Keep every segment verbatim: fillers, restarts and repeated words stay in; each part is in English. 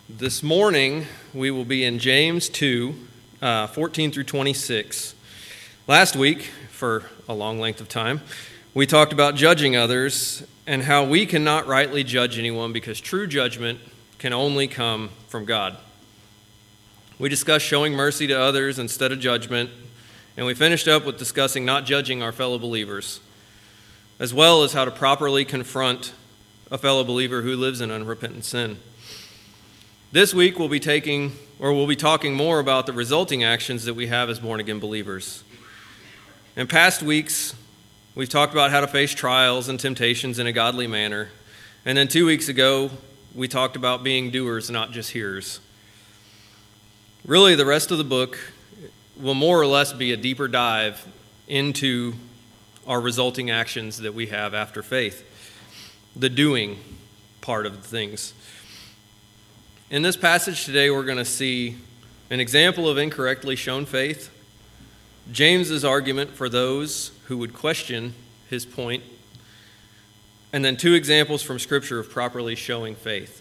This morning, we will be in James two, uh, fourteen through twenty-six. Last week, for a long length of time, we talked about judging others and how we cannot rightly judge anyone because true judgment can only come from God. We discussed showing mercy to others instead of judgment, and we finished up with discussing not judging our fellow believers, as well as how to properly confront a fellow believer who lives in unrepentant sin. This week we'll be taking, or we'll be talking more about the resulting actions that we have as born-again believers. In past weeks, we've talked about how to face trials and temptations in a godly manner. And then two weeks ago, we talked about being doers, not just hearers. Really, the rest of the book will more or less be a deeper dive into our resulting actions that we have after faith, the doing part of the things. In this passage today, we're going to see an example of incorrectly shown faith, James's argument for those who would question his point, and then two examples from Scripture of properly showing faith.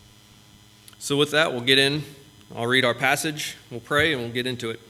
So with that, we'll get in. I'll read our passage, we'll pray, and we'll get into it.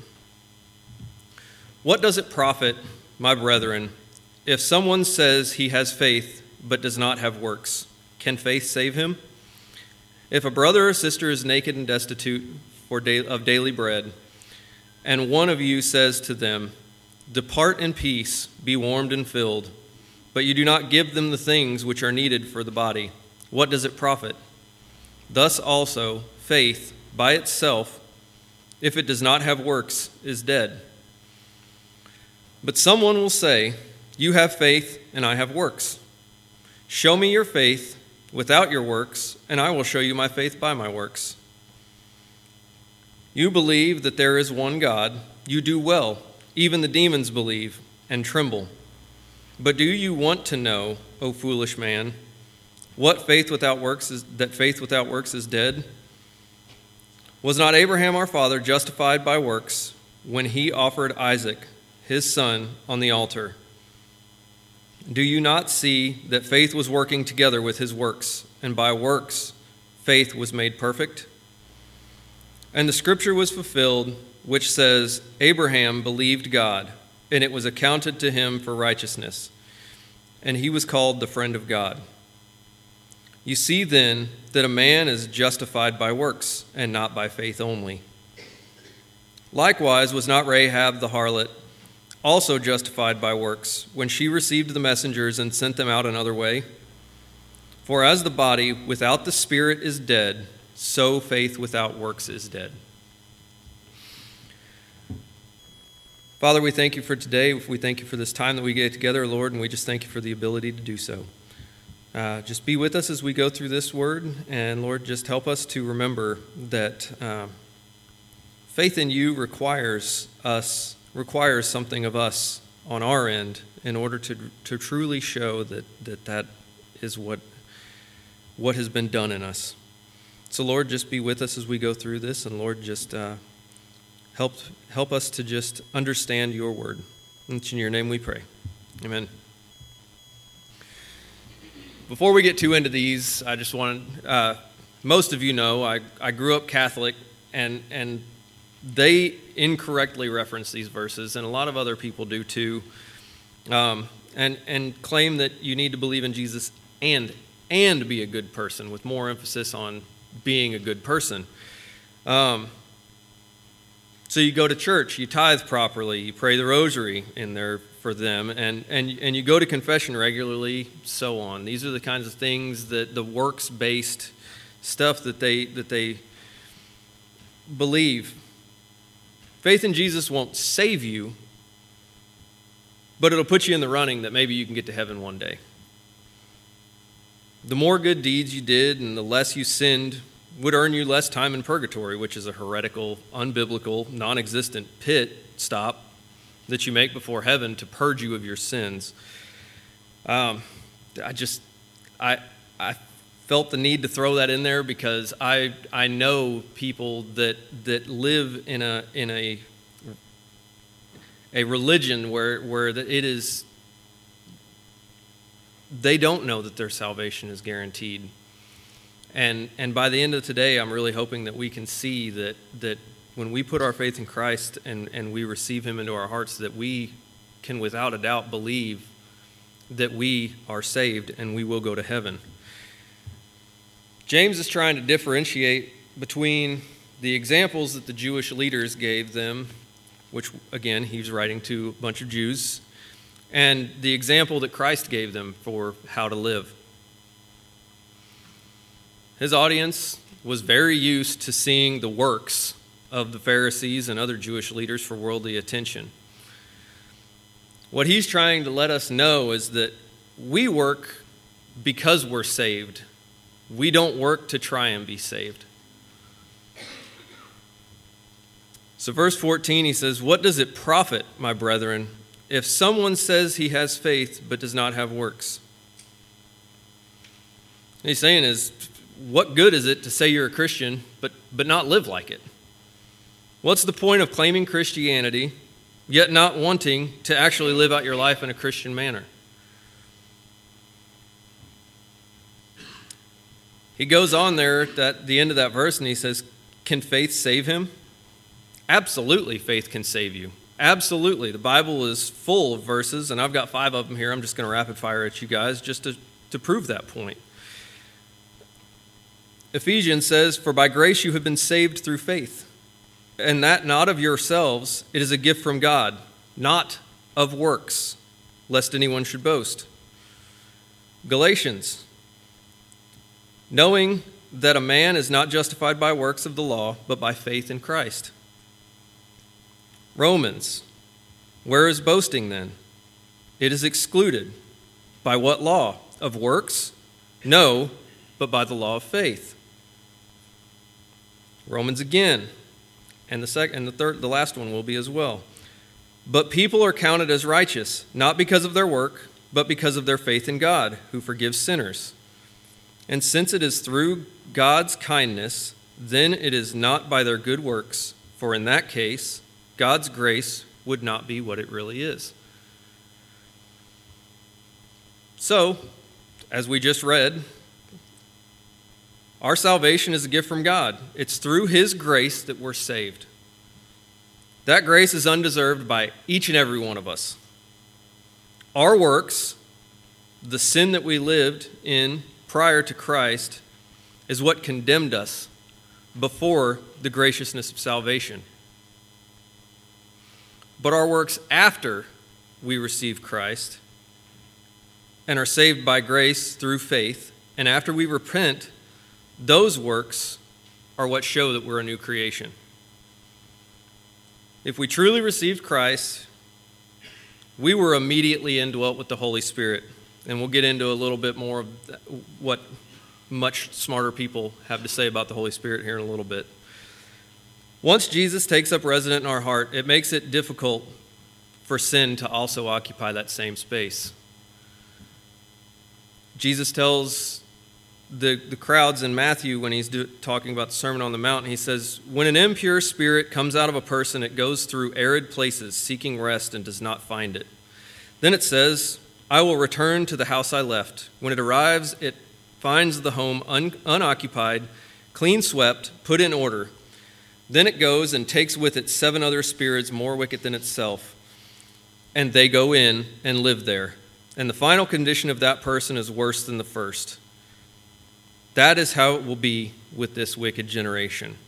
What does it profit, my brethren, if someone says he has faith but does not have works? Can faith save him? If a brother or sister is naked and destitute for da- of daily bread, and one of you says to them, "Depart in peace, be warmed and filled," but you do not give them the things which are needed for the body, what does it profit? Thus also, faith by itself, if it does not have works, is dead. But someone will say, "You have faith, and I have works. Show me your faith without your works, and I will show you my faith by my works. You believe that there is one God. You do well. Even the demons believe and tremble. But do you want to know, O foolish man, what faith without works is that faith without works is dead? Was not Abraham our father justified by works when he offered Isaac, his son, on the altar? Do you not see that faith was working together with his works, and by works faith was made perfect? And the scripture was fulfilled, which says, Abraham believed God, and it was accounted to him for righteousness, and he was called the friend of God. You see then that a man is justified by works, and not by faith only. Likewise was not Rahab the harlot also justified by works, when she received the messengers and sent them out another way? For as the body without the spirit is dead, so faith without works is dead. Father, we thank you for today. We thank you for this time that we get together, Lord, and we just thank you for the ability to do so. Uh, just be with us as we go through this word, and Lord, just help us to remember that uh, faith in you requires us requires something of us on our end in order to to truly show that that, that is what what has been done in us. So Lord, just be with us as we go through this, and Lord, just uh, help help us to just understand your word. It's in your name we pray. Amen. Before we get too into these, I just want uh, most of you know I, I grew up Catholic, and and they incorrectly reference these verses, and a lot of other people do too, um, and and claim that you need to believe in Jesus and and be a good person, with more emphasis on being a good person. Um, so you go to church, you tithe properly, you pray the rosary in there for them, and and and you go to confession regularly, so on. These are the kinds of things that the works-based stuff that they that they believe. Faith in Jesus won't save you, but it'll put you in the running that maybe you can get to heaven one day. The more good deeds you did and the less you sinned would earn you less time in purgatory, which is a heretical, unbiblical, non-existent pit stop that you make before heaven to purge you of your sins. Um, I just, I, I felt the need to throw that in there because I I know people that that live in a in a a religion where where it is they don't know that their salvation is guaranteed. And and by the end of today, I'm really hoping that we can see that that when we put our faith in Christ and, and we receive him into our hearts, that we can without a doubt believe that we are saved and we will go to heaven. James is trying to differentiate between the examples that the Jewish leaders gave them, which again, he's writing to a bunch of Jews, and the example that Christ gave them for how to live. His audience was very used to seeing the works of the Pharisees and other Jewish leaders for worldly attention. What he's trying to let us know is that we work because we're saved. We don't work to try and be saved. So verse fourteen, he says, "What does it profit, my brethren, if someone says he has faith but does not have works?" What he's saying is, what good is it to say you're a Christian but, but not live like it? What's the point of claiming Christianity yet not wanting to actually live out your life in a Christian manner? He goes on there at the end of that verse and he says, can faith save him? Absolutely, faith can save you. Absolutely. The Bible is full of verses, and I've got five of them here. I'm just going to rapid fire at you guys just to, to prove that point. Ephesians says, "For by grace you have been saved through faith, and that not of yourselves, it is a gift from God, not of works, lest anyone should boast." Galatians, "Knowing that a man is not justified by works of the law, but by faith in Christ." Romans, "Where is boasting then? It is excluded. By what law? Of works? No, but by the law of faith." Romans again, and the second and the third, the last one will be as well. "But people are counted as righteous, not because of their work, but because of their faith in God, who forgives sinners. And since it is through God's kindness, then it is not by their good works, for in that case, God's grace would not be what it really is." So, as we just read, our salvation is a gift from God. It's through his grace that we're saved. That grace is undeserved by each and every one of us. Our works, the sin that we lived in prior to Christ, is what condemned us before the graciousness of salvation. But our works after we receive Christ and are saved by grace through faith, and after we repent, those works are what show that we're a new creation. If we truly received Christ, we were immediately indwelt with the Holy Spirit. And we'll get into a little bit more of what much smarter people have to say about the Holy Spirit here in a little bit. Once Jesus takes up residence in our heart, it makes it difficult for sin to also occupy that same space. Jesus tells the, the crowds in Matthew when he's do, talking about the Sermon on the Mount, he says, "When an impure spirit comes out of a person, it goes through arid places, seeking rest, and does not find it. Then it says, I will return to the house I left. When it arrives, it finds the home un- unoccupied, clean swept, put in order. Then it goes and takes with it seven other spirits more wicked than itself, and they go in and live there. And the final condition of that person is worse than the first. That is how it will be with this wicked generation."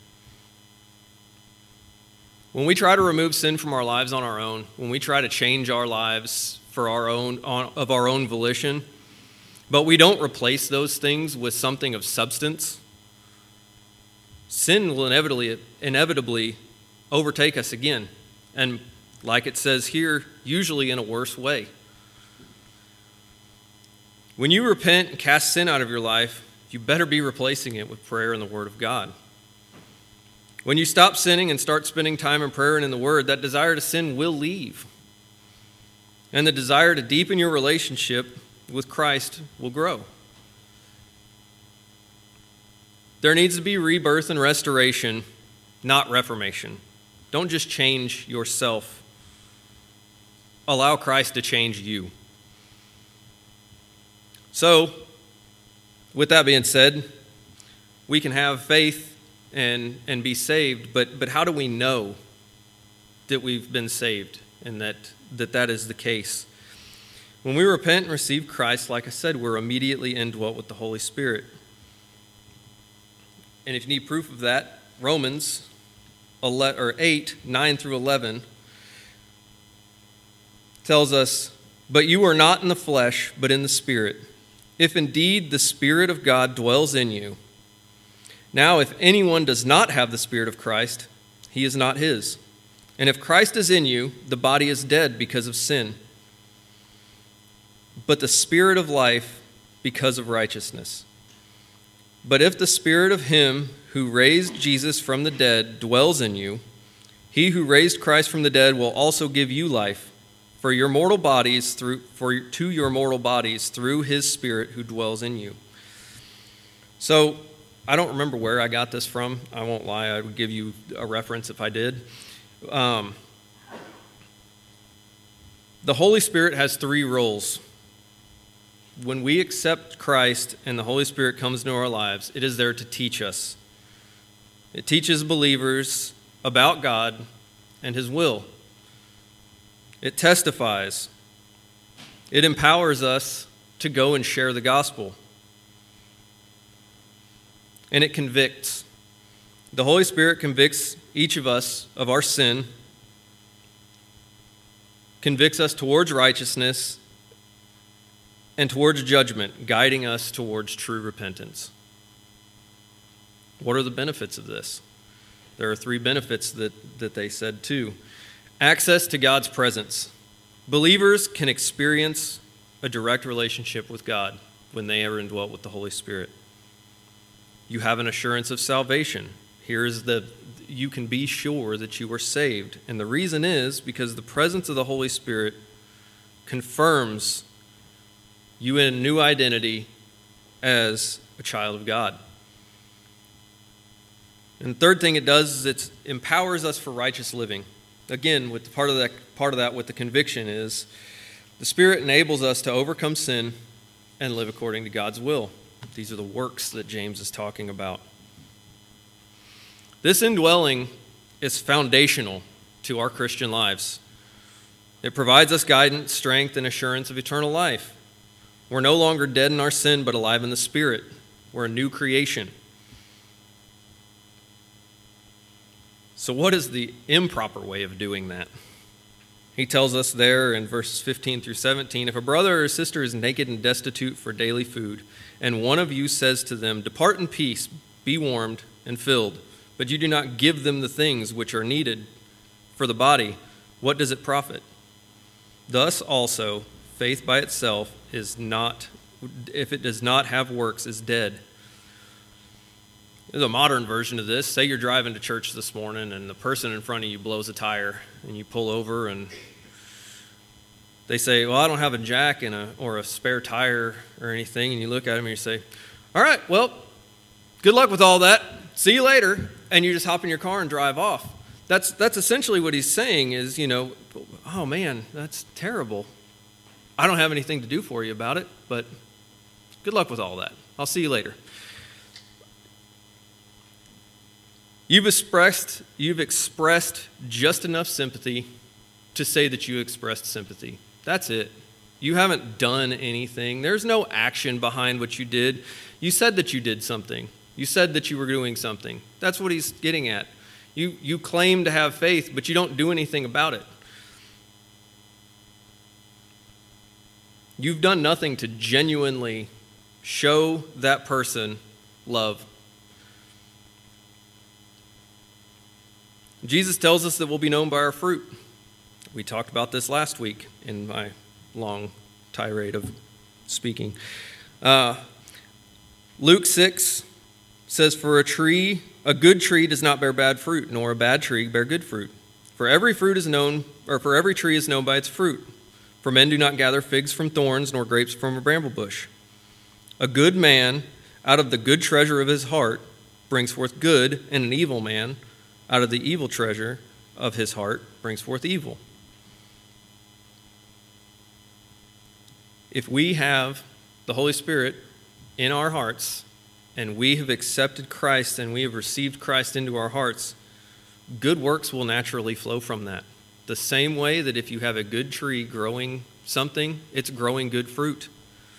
When we try to remove sin from our lives on our own, when we try to change our lives for our own on, of our own volition, but we don't replace those things with something of substance, sin will inevitably inevitably overtake us again, and like it says here, usually in a worse way. When you repent and cast sin out of your life, you better be replacing it with prayer and the Word of God. When you stop sinning and start spending time in prayer and in the Word, that desire to sin will leave. And the desire to deepen your relationship with Christ will grow. There needs to be rebirth and restoration, not reformation. Don't just change yourself. Allow Christ to change you. So, with that being said, we can have faith and and be saved, but but how do we know that we've been saved and that that, that is the case? When we repent and receive Christ, like I said, we're immediately indwelt with the Holy Spirit. And if you need proof of that, Romans eight, nine through eleven tells us, "But you are not in the flesh, but in the Spirit, if indeed the Spirit of God dwells in you. Now, if anyone does not have the Spirit of Christ, he is not his. And if Christ is in you, the body is dead because of sin, but the Spirit of life because of righteousness. But if the Spirit of him who raised Jesus from the dead dwells in you, he who raised Christ from the dead will also give you life for your mortal bodies through for to your mortal bodies through his Spirit who dwells in you." So I don't remember where I got this from. I won't lie. I would give you a reference if I did. Um, the Holy Spirit has three roles. When we accept Christ and the Holy Spirit comes into our lives, it is there to teach us. It teaches believers about God and his will. It testifies. It empowers us to go and share the gospel. And it convicts. The Holy Spirit convicts each of us of our sin, convicts us towards righteousness, and towards judgment, guiding us towards true repentance. What are the benefits of this? There are three benefits that, that they said too. Access to God's presence. Believers can experience a direct relationship with God when they are indwelt with the Holy Spirit. You have an assurance of salvation. Here is the, you can be sure that you are saved. And the reason is because the presence of the Holy Spirit confirms you in a new identity as a child of God. And the third thing it does is it empowers us for righteous living. Again, with part of that part of that with the conviction is the Spirit enables us to overcome sin and live according to God's will. These are the works that James is talking about. This indwelling is foundational to our Christian lives. It provides us guidance, strength, and assurance of eternal life. We're no longer dead in our sin, but alive in the Spirit. We're a new creation. So what is the improper way of doing that? He tells us there in verses fifteen through seventeen, "If a brother or sister is naked and destitute for daily food, and one of you says to them, 'Depart in peace, be warmed and filled,' but you do not give them the things which are needed for the body, what does it profit? Thus also, faith by itself is not, if it does not have works, is dead." There's a modern version of this. Say you're driving to church this morning and the person in front of you blows a tire and you pull over and they say, "Well, I don't have a jack and a, or a spare tire or anything." And you look at them and you say, "All right, well, good luck with all that. See you later." And you just hop in your car and drive off. That's that's essentially what he's saying is, you know, "Oh man, that's terrible. I don't have anything to do for you about it, but good luck with all that. I'll see you later." You've expressed, you've expressed just enough sympathy to say that you expressed sympathy. That's it. You haven't done anything. There's no action behind what you did. You said that you did something. You said that you were doing something. That's what he's getting at. You, you claim to have faith, but you don't do anything about it. You've done nothing to genuinely show that person love. Jesus tells us that we'll be known by our fruit. We talked about this last week in my long tirade of speaking. Uh, Luke six says, "For a tree, a good tree does not bear bad fruit, nor a bad tree bear good fruit. For every fruit is known, or for every tree is known by its fruit. For men do not gather figs from thorns, nor grapes from a bramble bush. A good man out of the good treasure of his heart brings forth good, and an evil man out of the evil treasure of his heart brings forth evil." If we have the Holy Spirit in our hearts and we have accepted Christ and we have received Christ into our hearts, good works will naturally flow from that. The same way that if you have a good tree growing something, it's growing good fruit.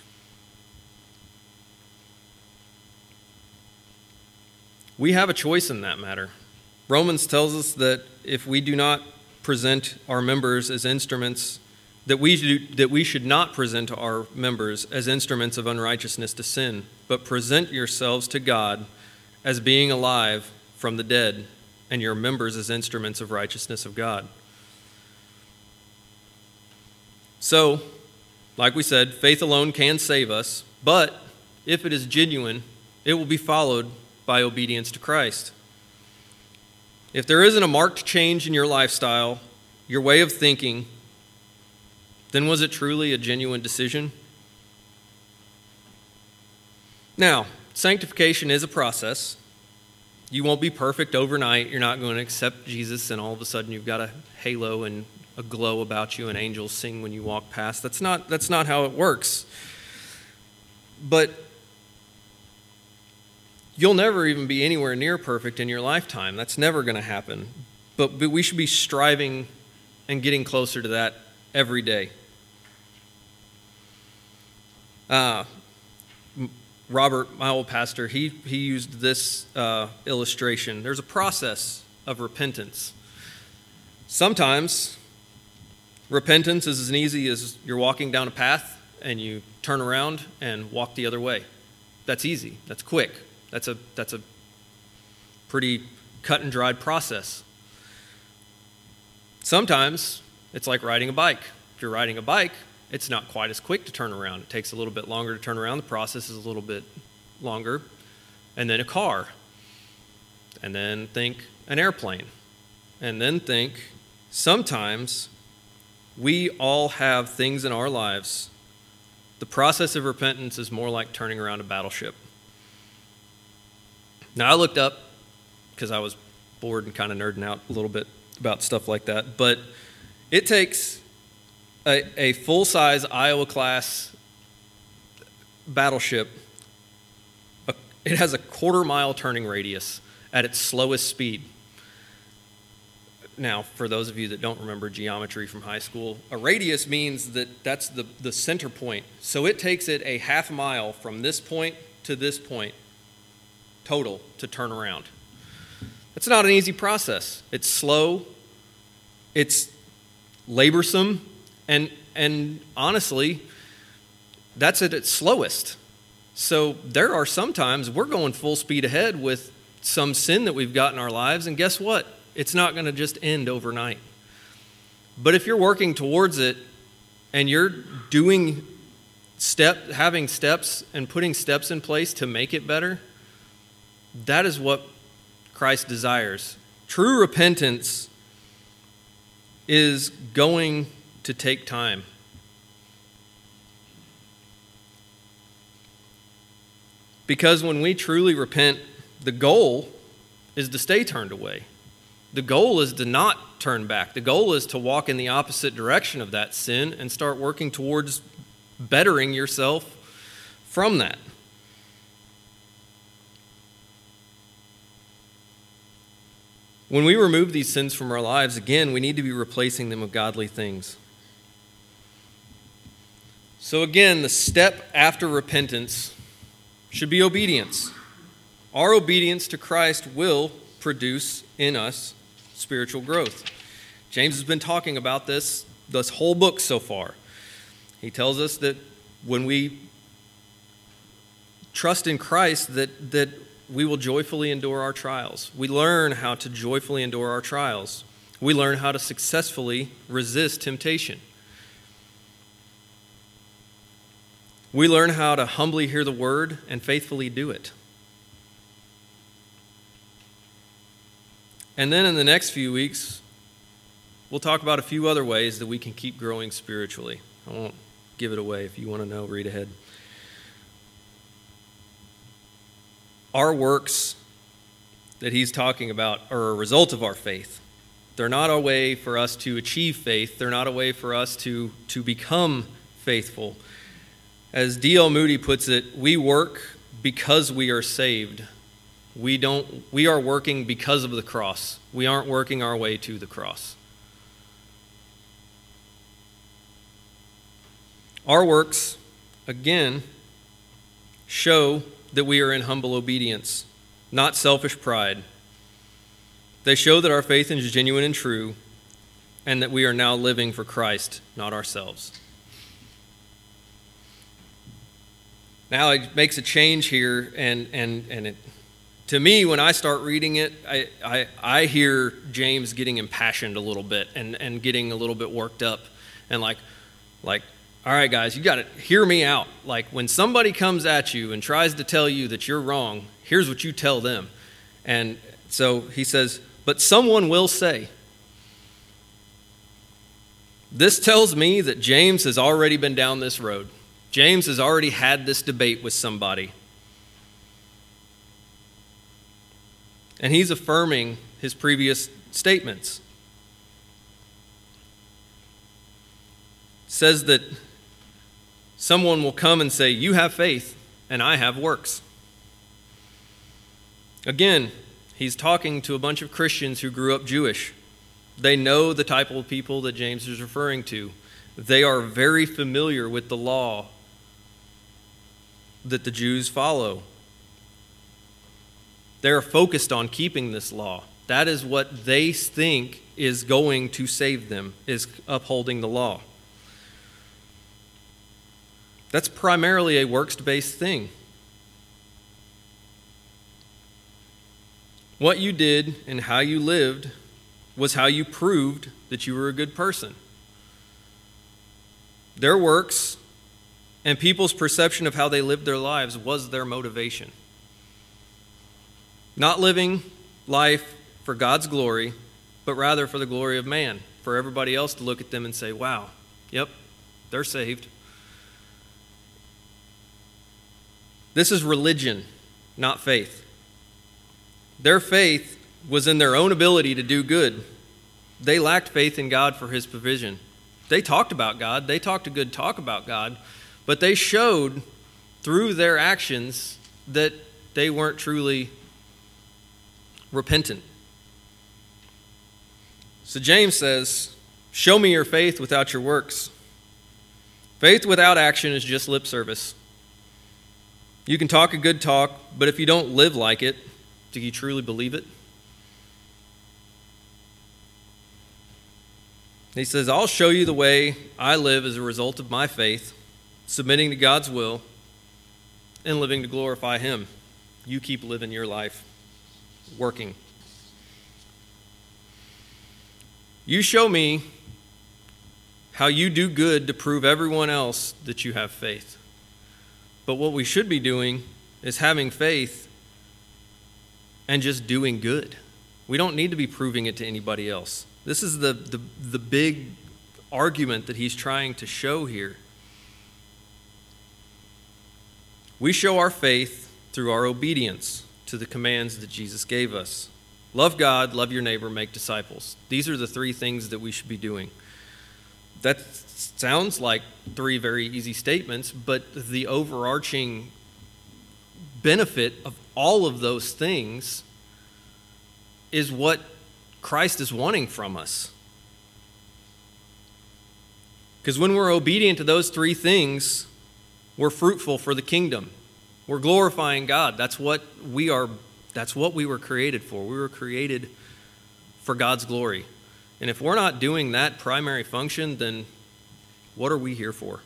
We have a choice in that matter. Romans tells us that if we do not present our members as instruments, that we, do, that we should not present our members as instruments of unrighteousness to sin, but present yourselves to God as being alive from the dead, and your members as instruments of righteousness of God. So, like we said, faith alone can save us, but if it is genuine, it will be followed by obedience to Christ. If there isn't a marked change in your lifestyle, your way of thinking, then was it truly a genuine decision? Now, sanctification is a process. You won't be perfect overnight. You're not going to accept Jesus and all of a sudden you've got a halo and a glow about you and angels sing when you walk past. That's not, that's not how it works. But you'll never even be anywhere near perfect in your lifetime. That's never going to happen. But, but we should be striving and getting closer to that every day. Uh, Robert, my old pastor, he, he used this uh, illustration. There's a process of repentance. Sometimes repentance is as easy as you're walking down a path and you turn around and walk the other way. That's easy. That's quick. That's a that's a pretty cut and dried process. Sometimes it's like riding a bike. If you're riding a bike, it's not quite as quick to turn around. It takes a little bit longer to turn around. The process is a little bit longer. And then a car. And then think an airplane. And then think sometimes we all have things in our lives. The process of repentance is more like turning around a battleship. Now, I looked up, because I was bored and kind of nerding out a little bit about stuff like that, but it takes a, a full-size Iowa-class battleship. A, it has a quarter-mile turning radius at its slowest speed. Now, for those of you that don't remember geometry from high school, a radius means that that's the, the center point. So it takes it a half mile from this point to this point total to turn around. It's not an easy process. It's slow, it's laborsome, and and honestly, that's at its slowest. So there are some times we're going full speed ahead with some sin that we've got in our lives, and guess what? It's not going to just end overnight. But if you're working towards it and you're doing step, having steps and putting steps in place to make it better, that is what Christ desires. True repentance is going to take time. Because when we truly repent, the goal is to stay turned away. The goal is to not turn back. The goal is to walk in the opposite direction of that sin and start working towards bettering yourself from that. When we remove these sins from our lives, again, we need to be replacing them with godly things. So again, the step after repentance should be obedience. Our obedience to Christ will produce in us spiritual growth. James has been talking about this this whole book so far. He tells us that when we trust in Christ, that that we will joyfully endure our trials. We learn how to joyfully endure our trials. We learn how to successfully resist temptation. We learn how to humbly hear the word and faithfully do it. And then in the next few weeks, we'll talk about a few other ways that we can keep growing spiritually. I won't give it away. If you want to know, read ahead. Our works that he's talking about are a result of our faith. They're not a way for us to achieve faith. They're not a way for us to, to become faithful. As D L Moody puts it, we work because we are saved. We don't we are working because of the cross. We aren't working our way to the cross. Our works, again, show that we are in humble obedience, not selfish pride. They show that our faith is genuine and true, and that we are now living for Christ, not ourselves. Now it makes a change here, and and and it, to me, when I start reading it, I, I I hear James getting impassioned a little bit and, and getting a little bit worked up, and like like all right, guys, you got to hear me out. Like when somebody comes at you and tries to tell you that you're wrong, here's what you tell them. And so he says, but someone will say. This tells me that James has already been down this road. James has already had this debate with somebody. And he's affirming his previous statements. Says that someone will come and say, you have faith and I have works. Again, he's talking to a bunch of Christians who grew up Jewish. They know the type of people that James is referring to. They are very familiar with the law that the Jews follow. They're focused on keeping this law. That is what they think is going to save them, is upholding the law. That's primarily a works-based thing. What you did and how you lived was how you proved that you were a good person. Their works and people's perception of how they lived their lives was their motivation. Not living life for God's glory, but rather for the glory of man, for everybody else to look at them and say, wow, yep, they're saved. This is religion, not faith. Their faith was in their own ability to do good. They lacked faith in God for his provision. They talked about God. They talked a good talk about God, but they showed through their actions that they weren't truly repentant. So James says, show me your faith without your works. Faith without action is just lip service. You can talk a good talk, but if you don't live like it, do you truly believe it? He says, I'll show you the way I live as a result of my faith, submitting to God's will, and living to glorify him. You keep living your life, working. You show me how you do good to prove everyone else that you have faith. But what we should be doing is having faith and just doing good. We don't need to be proving it to anybody else. This is the, the, the big argument that he's trying to show here. We show our faith through our obedience to the commands that Jesus gave us. Love God, love your neighbor, make disciples. These are the three things that we should be doing. That sounds like three very easy statements, but the overarching benefit of all of those things is what Christ is wanting from us. Because when we're obedient to those three things, we're fruitful for the kingdom. We're glorifying God. That's what we are, that's what we were created for. We were created for God's glory. And if we're not doing that primary function, then what are we here for?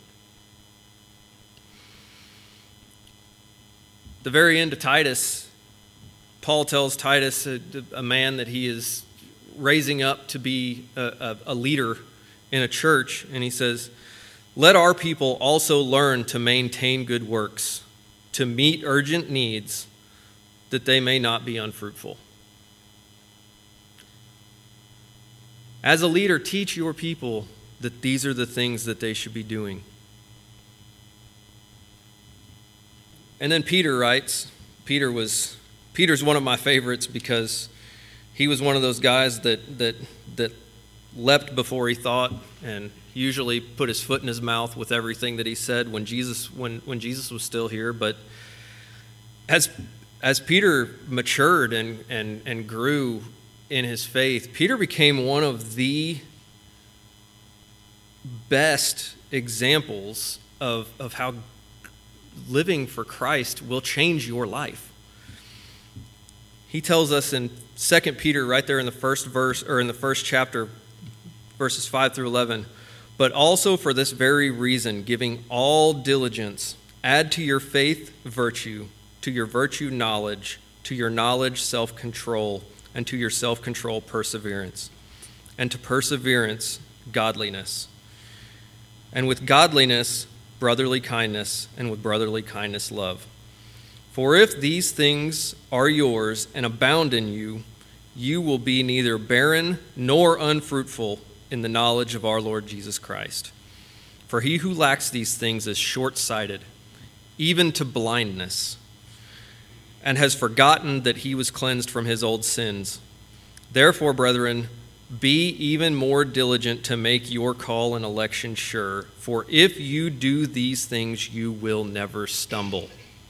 The very end of Titus, Paul tells Titus, a, a man that he is raising up to be a, a, a leader in a church, and he says, let our people also learn to maintain good works, to meet urgent needs, that they may not be unfruitful. As a leader, teach your people that these are the things that they should be doing. And then Peter writes, Peter was Peter's one of my favorites because he was one of those guys that that that leapt before he thought and usually put his foot in his mouth with everything that he said when Jesus when when Jesus was still here. But as as Peter matured and, and, and grew in his faith, Peter became one of the best examples of, of how living for Christ will change your life. He tells us in Second Peter, right there in the first verse, or in the first chapter, verses five through eleven, but also for this very reason, giving all diligence, add to your faith virtue, to your virtue knowledge, to your knowledge self-control, and to your self-control perseverance, and to perseverance godliness, and with godliness brotherly kindness, and with brotherly kindness love. For if these things are yours and abound in you, you will be neither barren nor unfruitful in the knowledge of our Lord Jesus Christ. For he who lacks these things is short-sighted, even to blindness, and has forgotten that he was cleansed from his old sins. Therefore, brethren, be even more diligent to make your call and election sure, for if you do these things, you will never stumble.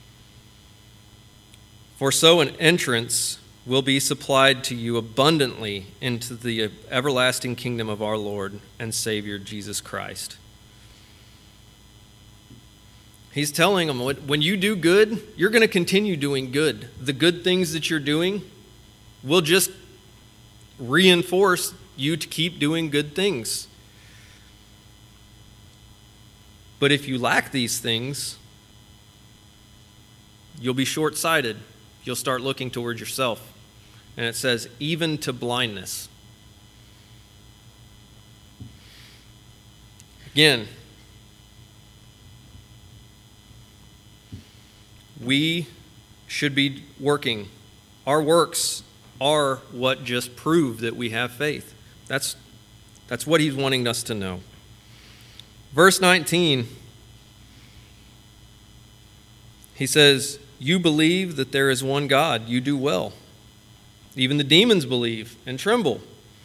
For so an entrance will be supplied to you abundantly into the everlasting kingdom of our Lord and Savior Jesus Christ. He's telling them, when you do good, you're going to continue doing good. The good things that you're doing will just reinforce you to keep doing good things. But if you lack these things, you'll be short-sighted. You'll start looking towards yourself. And it says, even to blindness. Again, we should be working. Our works are what just prove that we have faith. That's, that's what he's wanting us to know. Verse nineteen, he says, you believe that there is one God. You do well. Even the demons believe and tremble.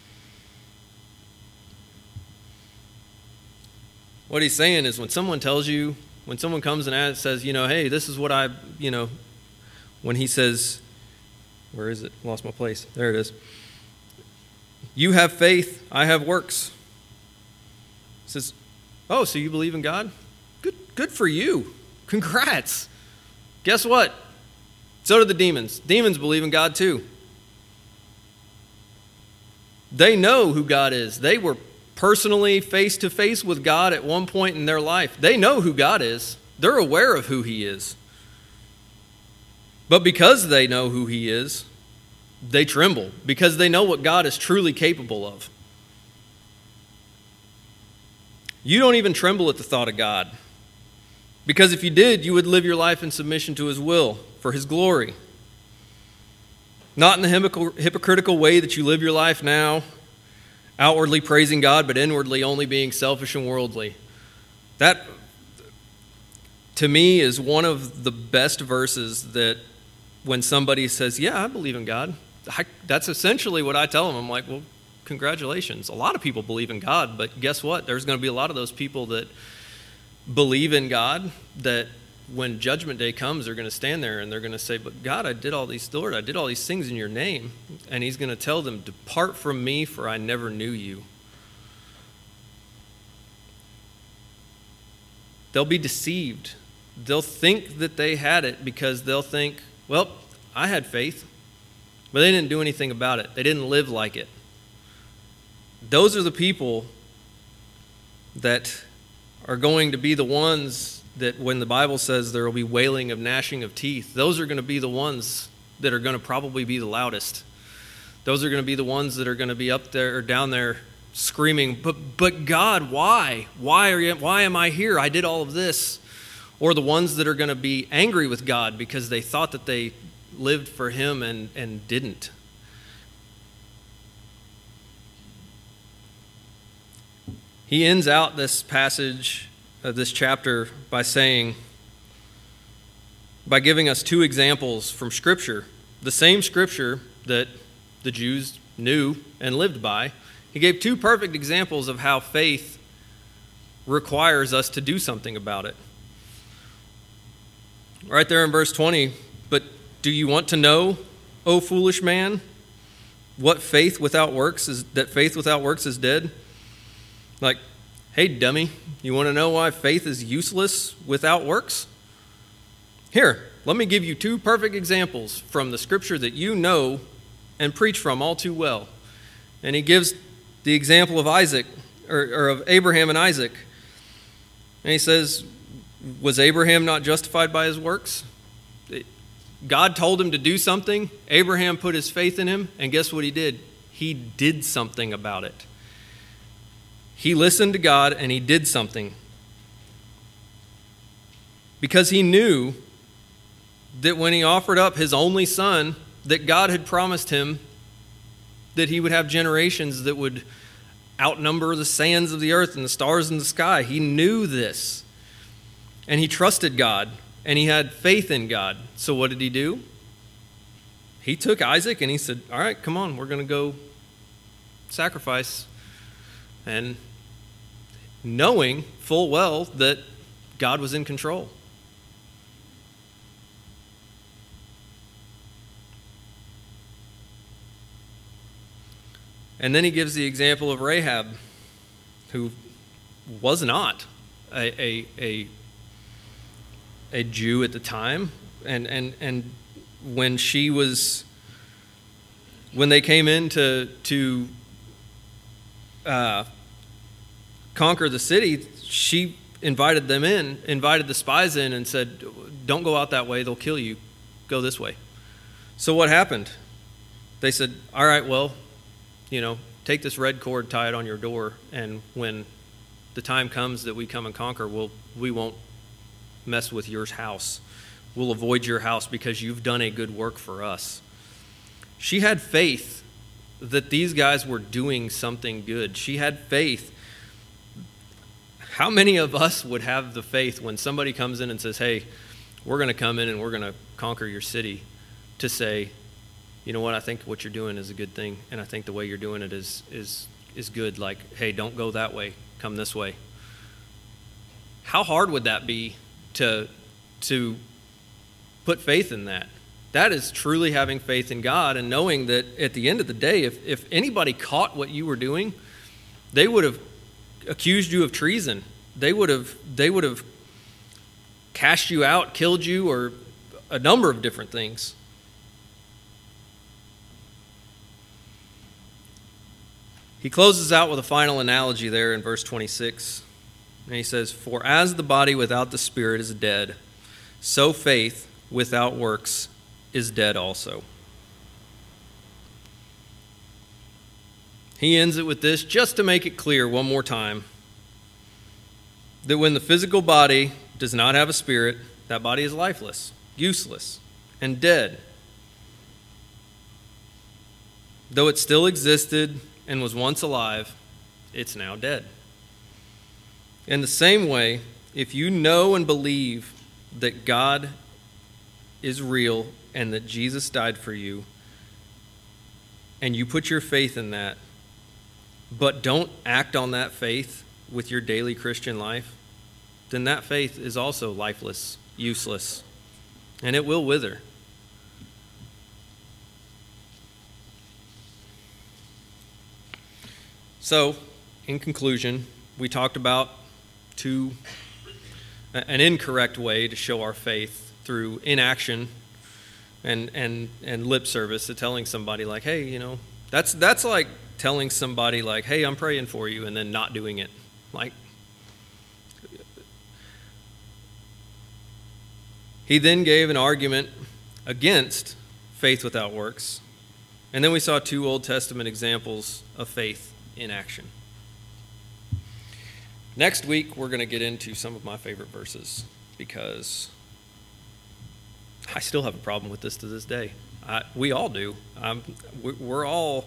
What he's saying is when someone tells you, when someone comes and says, you know, hey, this is what I, you know, when he says, where is it? Lost my place. There it is. You have faith, I have works. He says, oh, so you believe in God? Good, good for you. Congrats. Guess what? So do the demons. Demons believe in God too. They know who God is. They were personally face to face with God at one point in their life. They know who God is. They're aware of who he is. But because they know who he is, they tremble because they know what God is truly capable of. You don't even tremble at the thought of God. Because if you did, you would live your life in submission to his will for his glory. Not in the hypocritical way that you live your life now, outwardly praising God, but inwardly only being selfish and worldly. That, to me, is one of the best verses that when somebody says, yeah, I believe in God, I, that's essentially what I tell them. I'm like, well, congratulations. A lot of people believe in God, but guess what? There's going to be a lot of those people that believe in God that when judgment day comes, they're going to stand there and they're going to say, but God, I did all these, Lord, I did all these things in your name. And he's going to tell them, depart from me, for I never knew you. They'll be deceived. They'll think that they had it because they'll think, well, I had faith, but they didn't do anything about it. They didn't live like it. Those are the people that are going to be the ones that when the Bible says there will be wailing of gnashing of teeth, those are going to be the ones that are going to probably be the loudest. Those are going to be the ones that are going to be up there or down there screaming, but but God, why? Why are you, why am I here? I did all of this. Or the ones that are going to be angry with God because they thought that they lived for him and, and didn't. He ends out this passage of this chapter by saying, by giving us two examples from Scripture, the same Scripture that the Jews knew and lived by. He gave two perfect examples of how faith requires us to do something about it. Right there in verse twenty, but do you want to know, O foolish man, what faith without works is, that faith without works is dead? Like, hey, dummy, you want to know why faith is useless without works? Here, let me give you two perfect examples from the scripture that you know and preach from all too well. And he gives the example of Isaac, or, or of Abraham and Isaac. And he says, was Abraham not justified by his works? God told him to do something. Abraham put his faith in him, and guess what he did? He did something about it. He listened to God, and he did something. Because he knew that when he offered up his only son, that God had promised him that he would have generations that would outnumber the sands of the earth and the stars in the sky. He knew this. And he trusted God. And he had faith in God. So what did he do? He took Isaac and he said, all right, come on, we're going to go sacrifice. And knowing full well that God was in control. And then he gives the example of Rahab, who was not a, a, a a Jew at the time, and and and when she was when they came in to to uh, conquer the city, she invited them in, invited the spies in, and said, "Don't go out that way; they'll kill you. Go this way." So what happened? They said, "All right, well, you know, take this red cord, tie it on your door, and when the time comes that we come and conquer, we'll we won't mess with your house. We'll avoid your house because you've done a good work for us." She had faith that these guys were doing something good. She had faith. How many of us would have the faith when somebody comes in and says, "Hey, we're going to come in and we're going to conquer your city," to say, "You know what, I think what you're doing is a good thing, and I think the way you're doing it is is is good. Like, hey, don't go that way, come this way." How hard would that be to to put faith in that? That is truly having faith in God and knowing that at the end of the day, if, if anybody caught what you were doing, they would have accused you of treason. They would have they would have cast you out, killed you, or a number of different things. He closes out with a final analogy there in verse twenty-six. And he says, "For as the body without the spirit is dead, so faith without works is dead also." He ends it with this, just to make it clear one more time, that when the physical body does not have a spirit, that body is lifeless, useless, and dead. Though it still existed and was once alive, it's now dead. In the same way, if you know and believe that God is real and that Jesus died for you, and you put your faith in that, but don't act on that faith with your daily Christian life, then that faith is also lifeless, useless, and it will wither. So, in conclusion, we talked about two, an incorrect way to show our faith through inaction and and and lip service, to telling somebody like, "Hey, you know," that's that's like telling somebody like, "Hey, I'm praying for you," and then not doing it. Like, he then gave an argument against faith without works, and then we saw two Old Testament examples of faith in action. Next week, we're going to get into some of my favorite verses, because I still have a problem with this to this day. I, we all do. Um, we're all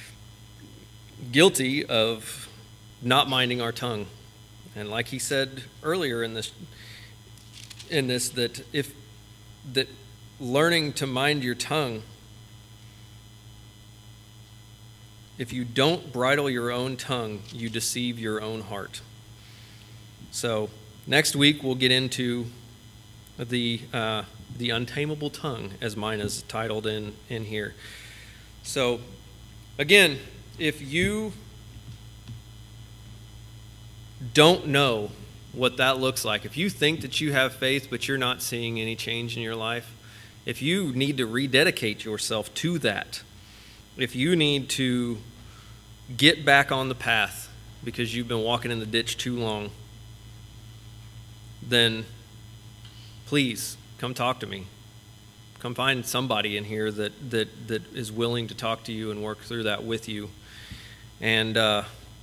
guilty of not minding our tongue. And like he said earlier in this, in this, that if that learning to mind your tongue, if you don't bridle your own tongue, you deceive your own heart. So next week we'll get into the uh, The Untamable Tongue, as mine is titled in, in here. So, again, if you don't know what that looks like, if you think that you have faith but you're not seeing any change in your life, if you need to rededicate yourself to that, if you need to get back on the path because you've been walking in the ditch too long, then please come talk to me. Come find somebody in here that that that is willing to talk to you and work through that with you, and uh,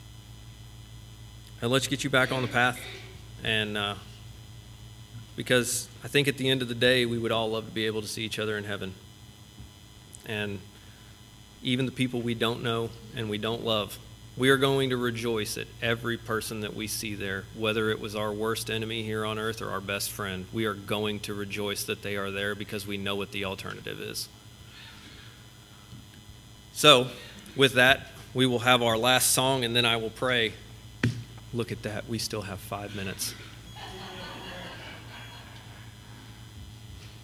and let's get you back on the path. And uh, because I think at the end of the day, we would all love to be able to see each other in heaven. And even the people we don't know and we don't love, we are going to rejoice at every person that we see there, whether it was our worst enemy here on earth or our best friend. We are going to rejoice that they are there because we know what the alternative is. So, with that, we will have our last song and then I will pray. Look at that, we still have five minutes.